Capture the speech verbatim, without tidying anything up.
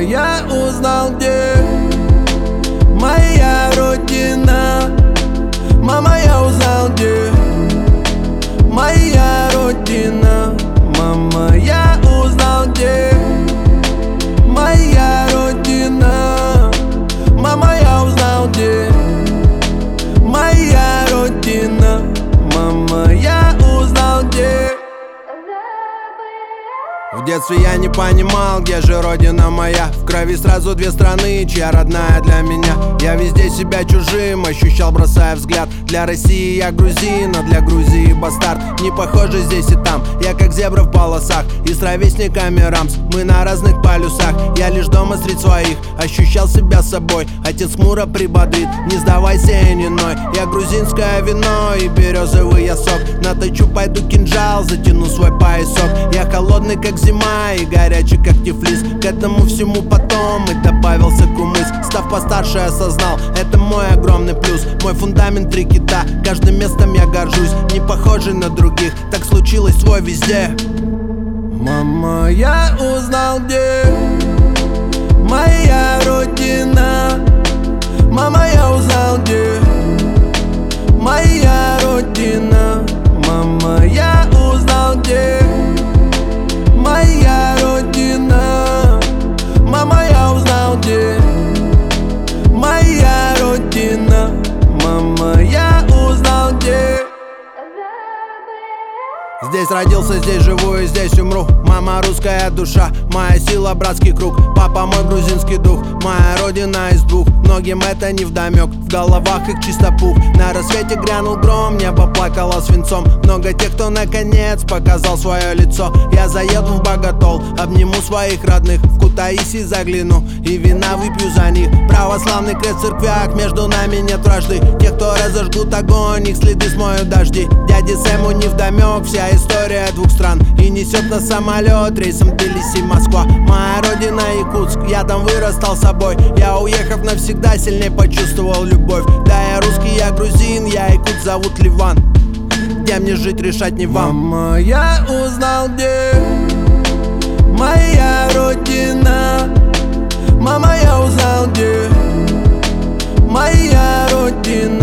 я узнал, где моя родина. Мама, я узнал, где моя родина. Мама, я узнал, где моя родина. Мама, я узнал, где моя родина. Мама, я узнал, где. В детстве я не понимал, где же родина моя. В крови сразу две страны, чья родная для меня. Я везде себя чужим ощущал, бросая взгляд. Для России я грузин, а для Грузии бастард. Не похожи здесь и там, я как зебра в полосах. И с ровесниками Рамс, мы на разных полюсах. Я лишь дома среди своих ощущал себя собой. Отец хмуро прибодрит, не сдавайся и не ной. Я грузинское вино и березовый я сок. Наточу, пойду кинжал, затяну свой поясок. Я холодный как зима и горячий как Тифлис. К этому всему потом и добавился кумыс. Став постарше, осознал, это мой огромный плюс. Мой фундамент три кита, каждым местом я горжусь. Не похожий на других, так случилось свой везде. Мама, я узнал, где моя родина. Мама, я узнал, где моя родина. Мама, я узнал, где моя родина. Мама, я узнал, где моя родина. Мама, я узнал, где. Здесь родился, здесь живу и здесь умру. Мама русская душа, моя сила братский круг. Папа мой грузинский дух, моя родина из двух. Многим это не вдомек, в головах их чисто пух. На рассвете грянул гром, небо плакало свинцом. Много тех, кто наконец показал свое лицо. Я заеду в Боготол, обниму своих родных. В Кутаиси загляну и вина выпью за них. Православный крест в церквях, между нами нет вражды. Те, кто разожгут огонь, их следы смоют дожди. Дяде Сэму не вдомек вся история двух стран. И несет на самолет рейсом Тбилиси-Москва. Моя родина Якутск, я там вырос, стал собой. Я, уехав навсегда, сильнее почувствовал любовь. Да, я русский, я грузин, я якут, зовут Ливан. Где мне жить, решать не вам. Мама, я узнал, где моя родина. Мама, я узнал, где моя родина.